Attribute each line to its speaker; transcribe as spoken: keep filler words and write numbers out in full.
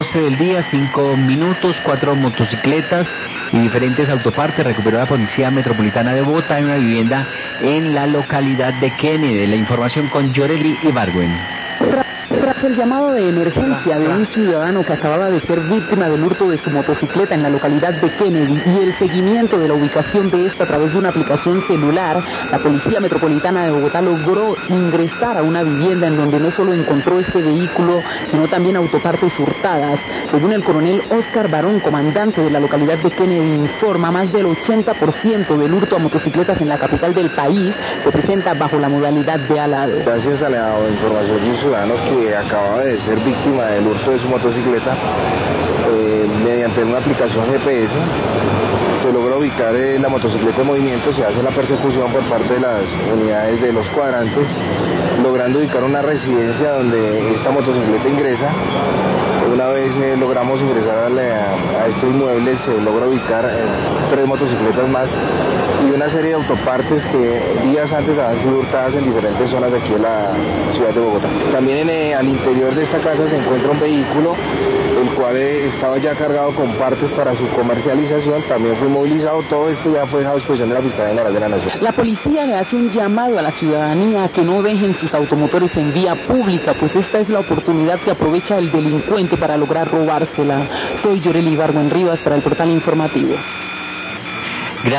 Speaker 1: del día, cinco minutos, cuatro motocicletas y diferentes autopartes recuperó la Policía Metropolitana de Bogotá en una vivienda en la localidad de Kennedy. La información con Yoreli Ibargüen.
Speaker 2: Tras el llamado de emergencia de un ciudadano que acababa de ser víctima del hurto de su motocicleta en la localidad de Kennedy y el seguimiento de la ubicación de esta a través de una aplicación celular, la Policía Metropolitana de Bogotá logró ingresar a una vivienda en donde no solo encontró este vehículo, sino también autopartes hurtadas. Según el coronel Oscar Barón, comandante de la localidad de Kennedy, informa, más del ochenta por ciento del hurto a motocicletas en la capital del país se presenta bajo la modalidad de alado.
Speaker 3: Gracias a la información de un ciudadano que acababa de ser víctima del hurto de su motocicleta, eh, mediante una aplicación G P S se logra ubicar eh, la motocicleta en movimiento, se hace la persecución por parte de las unidades de los cuadrantes, logrando ubicar una residencia donde esta motocicleta ingresa. Una vez eh, logramos ingresar a, la, a este inmueble, se logra ubicar eh, tres motocicletas más y una serie de autopartes que días antes habían sido hurtadas en diferentes zonas de aquí en la ciudad de Bogotá. También en, eh, al interior de esta casa se encuentra un vehículo, el cual eh, estaba ya cargado con partes para su comercialización, también fue movilizado. Todo esto ya fue dejado a disposición de la Fiscalía General de la Nación.
Speaker 2: La policía le hace un llamado a la ciudadanía a que no dejen sus automotores en vía pública, pues esta es la oportunidad que aprovecha el delincuente para lograr robársela. Soy Yoreli Ibargüen Rivas para el Portal Informativo.